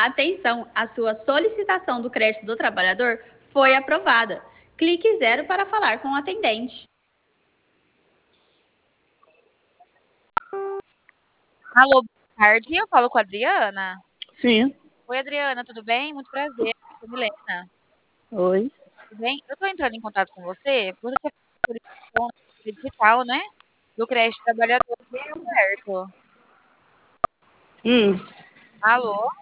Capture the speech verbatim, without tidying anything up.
Atenção, a sua solicitação do crédito do trabalhador foi aprovada. Clique zero para falar com o atendente. Alô, boa tarde. Eu falo com a Adriana. Sim. Oi, Adriana, tudo bem? Muito prazer. Eu sou Milena. Oi. Tudo bem? Eu tô entrando em contato com você porque você fez a solicitação digital, né? Do crédito trabalhador, certo? Hum. Alô?